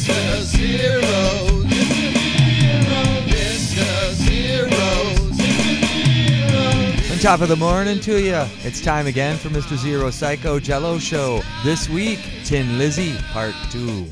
Mr. Zeros. Mr. Zeros. On top of the morning to you. It's time again for Mr. Zero Psycho Jello Show. This week, Tin Lizzy Part 2.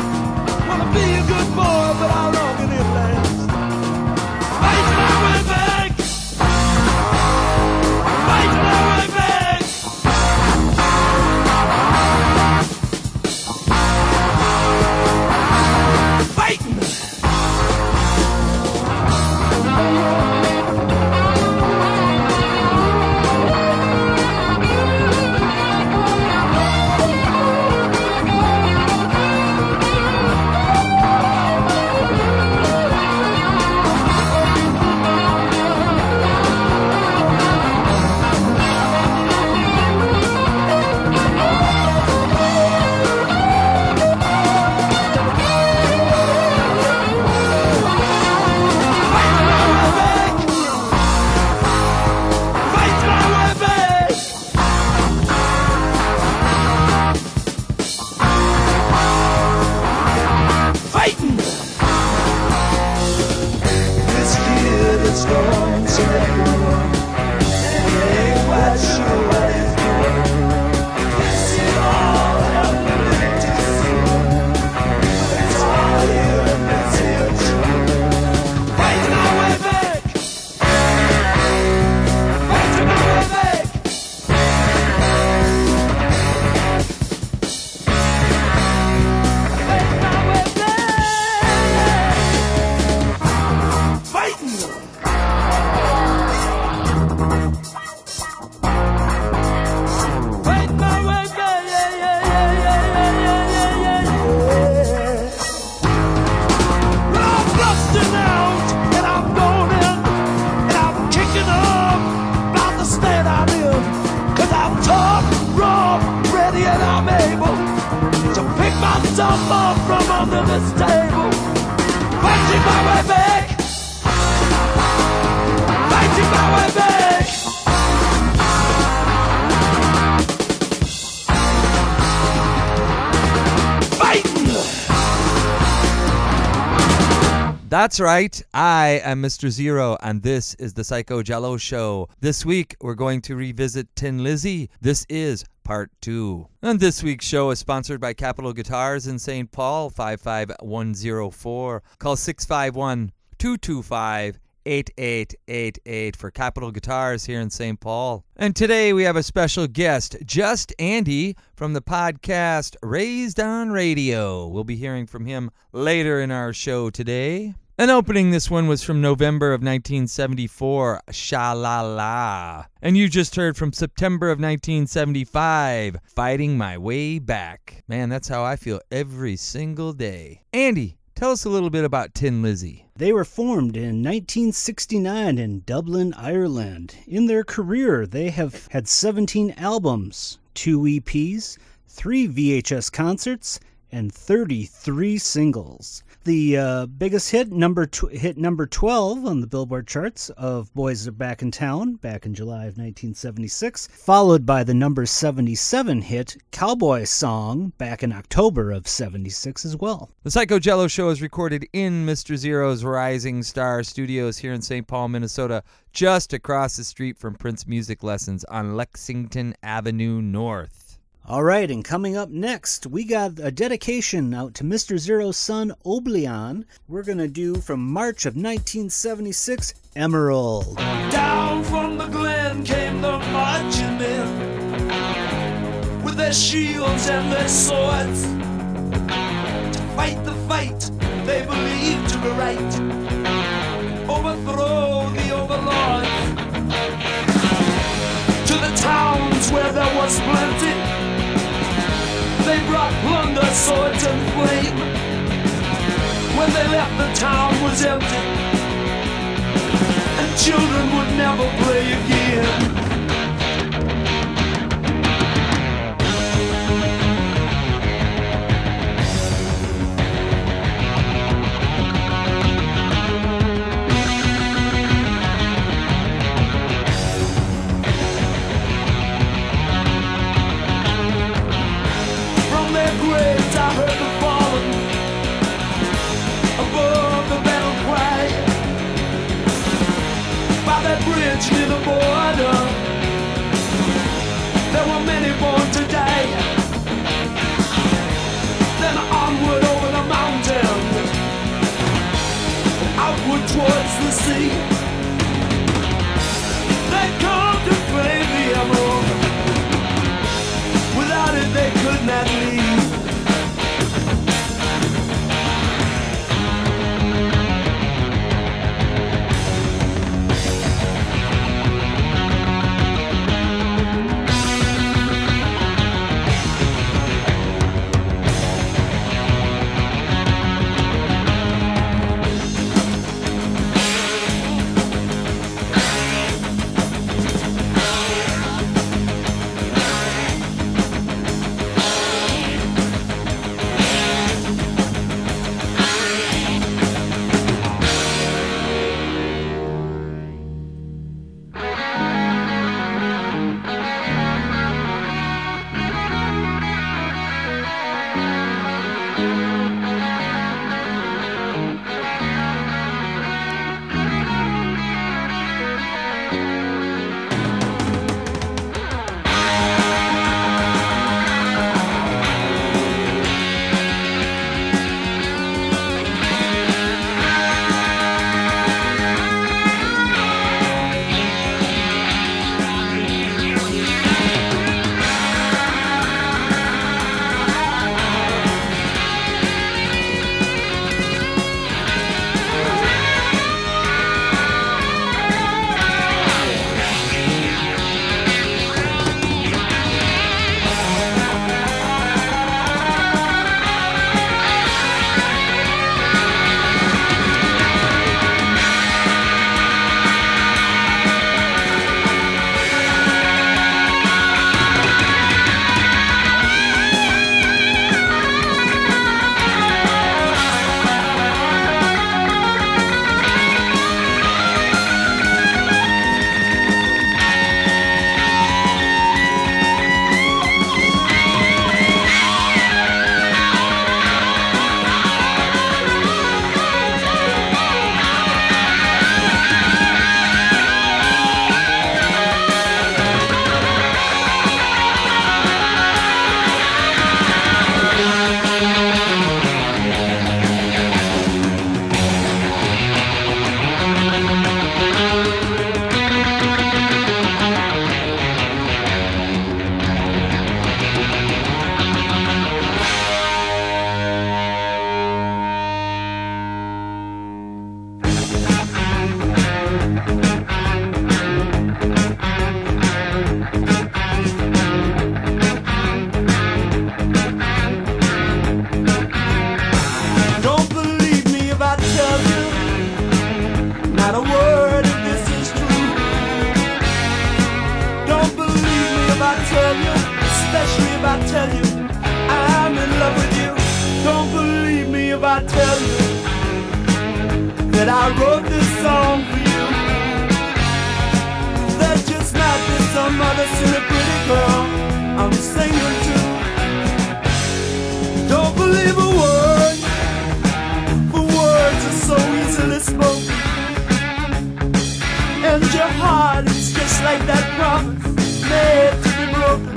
Wanna be a good boy, but how long can it last? Fighting my way back. That's right. I am Mr. Zero, and this is the Psycho Jello Show. This week, we're going to revisit Tin Lizzy. This is Part 2. And this week's show is sponsored by Capital Guitars in St. Paul, 55104. Call 651-225-8888 for Capital Guitars here in St. Paul. And today we have a special guest, Just Andy, from the podcast Raised on Radio. We'll be hearing from him later in our show today. And opening this one was from November of 1974, Sha-La-La. And you just heard from September of 1975, Fighting My Way Back. Man, that's how I feel every single day. Andy, tell us a little bit about Tin Lizzy. They were formed in 1969 in Dublin, Ireland. In their career, they have had 17 albums, 2 EPs, 3 VHS concerts, and 33 singles. The biggest hit, number 12 on the Billboard charts of Boys Are Back in Town, back in July of 1976, followed by the number 77 hit, Cowboy Song, back in October of 76 as well. The Psycho Jello Show is recorded in Mr. Zero's Rising Star Studios here in St. Paul, Minnesota, just across the street from Prince Music Lessons on Lexington Avenue North. All right, and coming up next, we got a dedication out to Mr. Zero's son, Oblion. We're going to do from March of 1976, Emerald. Down from the glen came the marching men with their shields and their swords to fight the fight they believed to be right, overthrow the overlords. To the towns where there was plenty, they brought plunder, swords, and flame. When they left, the town was empty, and children would never play again. Graves I heard them falling above the battle cry. By that bridge near the border, there were many born to die. Then onward over the mountain, and outward towards the sea, they come to claim the emerald. Without it they could not leave. especially if I tell you I'm in love with you. Don't believe me if I tell you that I wrote this song for you. There just might be some other silly pretty girl I'm singing to. Don't believe a word, for words are so easily spoken, and your heart is just like that promise made to be broken.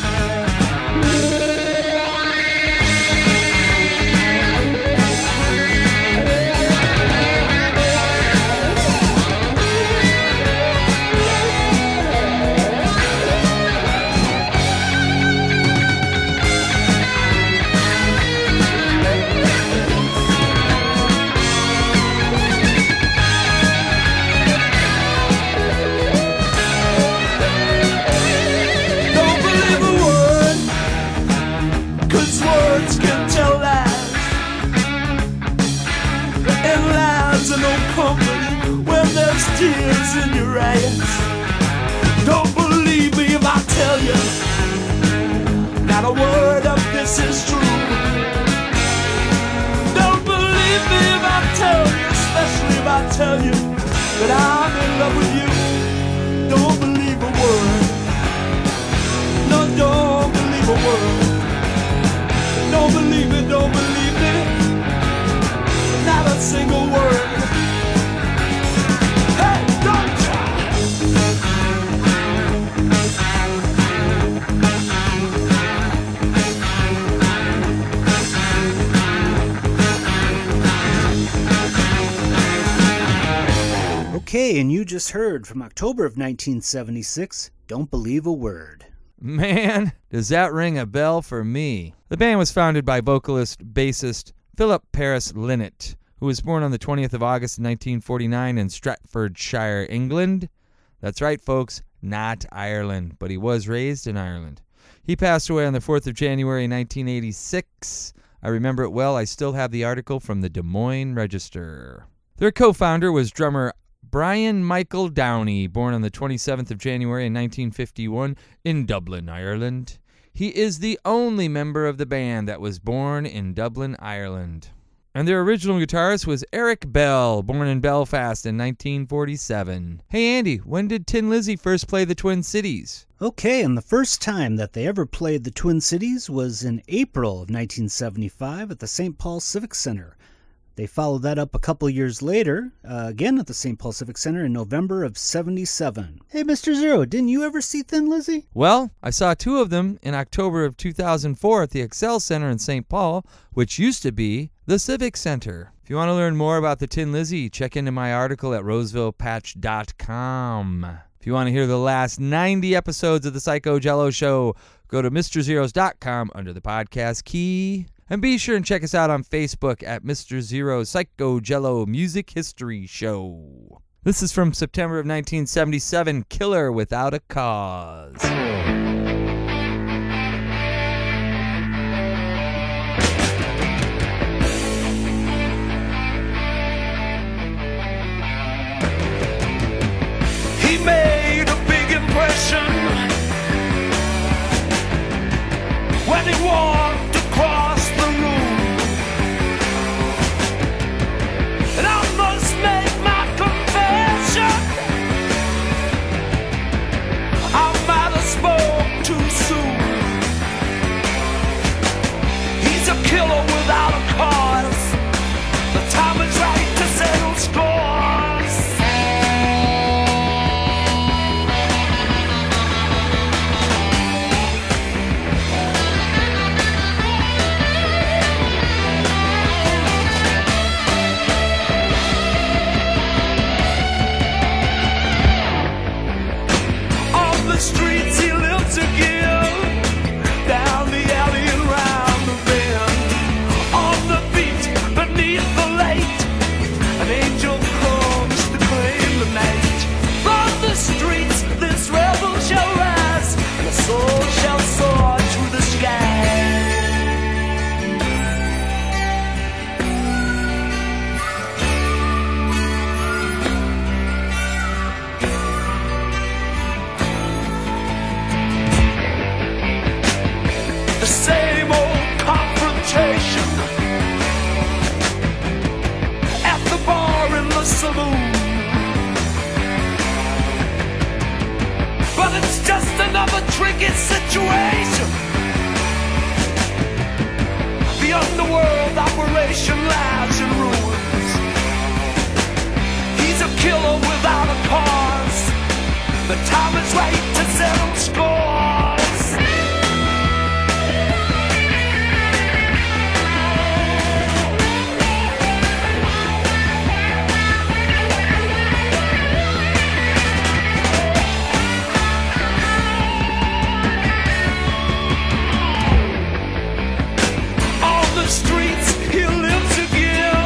Tears in your eyes. Don't believe me if I tell you not a word of this is true. Don't believe me if I tell you, especially if I tell you that I'm in love with you. Don't believe a word. No, don't believe a word. Don't believe me, don't believe me. Not a single word. Okay, and you just heard from October of 1976, Don't Believe a Word. Man, does that ring a bell for me. The band was founded by vocalist-bassist Philip Paris Linnett, who was born on the 20th of August 1949 in Staffordshire, England. That's right, folks, not Ireland, but he was raised in Ireland. He passed away on the 4th of January 1986. I remember it well. I still have the article from the Des Moines Register. Their co-founder was drummer Brian Michael Downey, born on the 27th of January in 1951 in Dublin, Ireland. He is the only member of the band that was born in Dublin, Ireland. And their original guitarist was Eric Bell, born in Belfast in 1947. Hey Andy, when did Tin Lizzy first play the Twin Cities? Okay, and the first time that they ever played the Twin Cities was in April of 1975 at the St. Paul Civic Center. They followed that up a couple years later, again at the St. Paul Civic Center in November of 77. Hey, Mr. Zero, didn't you ever see Thin Lizzy? Well, I saw two of them in October of 2004 at the Excel Center in St. Paul, which used to be the Civic Center. If you want to learn more about the Tin Lizzy, check into my article at rosevillepatch.com. If you want to hear the last 90 episodes of the Psycho Jello Show, go to MrZeros.com under the podcast key. And be sure and check us out on Facebook at Mr. Zero's Psycho Jello Music History Show. This is from September of 1977, Killer Without a Cause. He made a big impression when he walked across the room. And I must make my confession, I might have spoke wicked situation. The underworld operation lies in ruins. He's a killer without a cause. The time is right to settle scores. On the streets he lives again.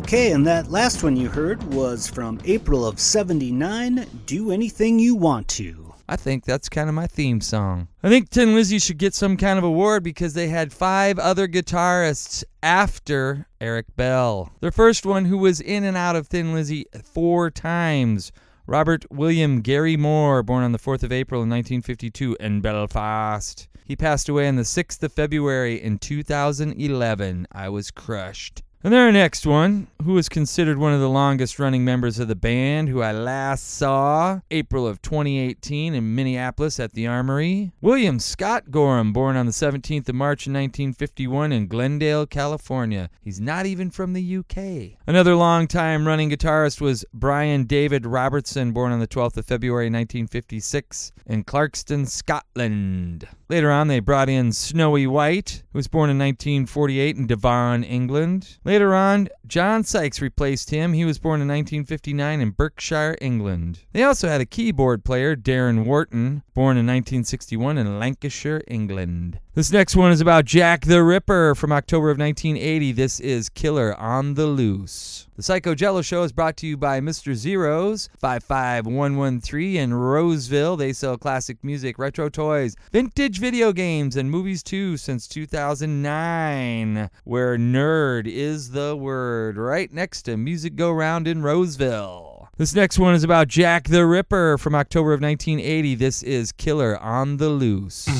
Okay, and that last one you heard was from April of '79, Do Anything You Want To. I think that's kind of my theme song. I think Tin Lizzy should get some kind of award because they had 5 other guitarists after Eric Bell. Their first one, who was in and out of Tin Lizzy 4 times, Robert William Gary Moore, born on the 4th of April in 1952 in Belfast. He passed away on the 6th of February in 2011. I was crushed. And their next one, who is considered one of the longest-running members of the band, who I last saw April of 2018 in Minneapolis at the Armory, William Scott Gorham, born on the 17th of March in 1951 in Glendale, California. He's not even from the UK. Another long-time running guitarist was Brian David Robertson, born on the 12th of February 1956 in Clarkston, Scotland. Later on, they brought in Snowy White, who was born in 1948 in Devon, England. Later on, John Sykes replaced him. He was born in 1959 in Berkshire, England. They also had a keyboard player, Darren Wharton, born in 1961 in Lancashire, England. This next one is about Jack the Ripper from October of 1980. This is Killer on the Loose. The Psycho Jello Show is brought to you by Mr. Zeros, 55113 in Roseville. They sell classic music, retro toys, vintage video games, and movies too since 2009, where nerd is the word, right next to Music Go Round in Roseville. This next one is about Jack the Ripper from October of 1980. This is Killer on the Loose.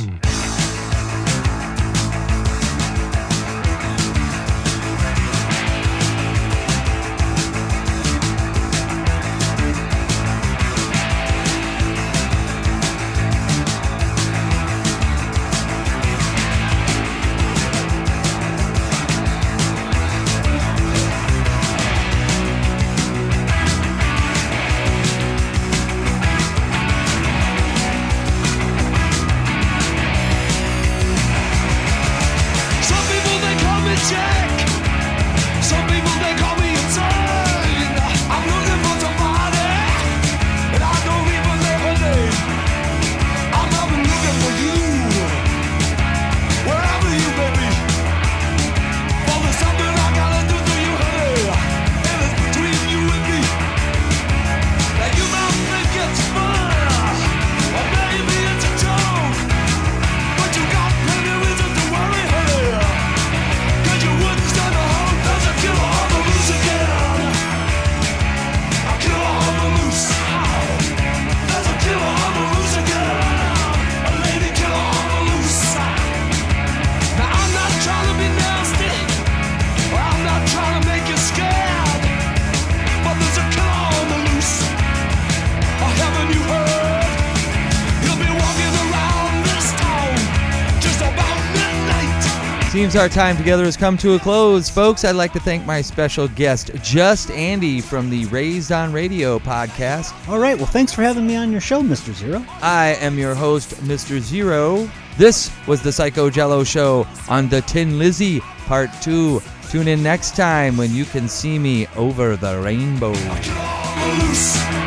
Seems our time together has come to a close. Folks, I'd like to thank my special guest, Just Andy from the Raised on Radio podcast. All right, well, thanks for having me on your show, Mr. Zero. I am your host, Mr. Zero. This was the Psycho Jello Show on the Tin Lizzy Part 2. Tune in next time when you can see me over the rainbow.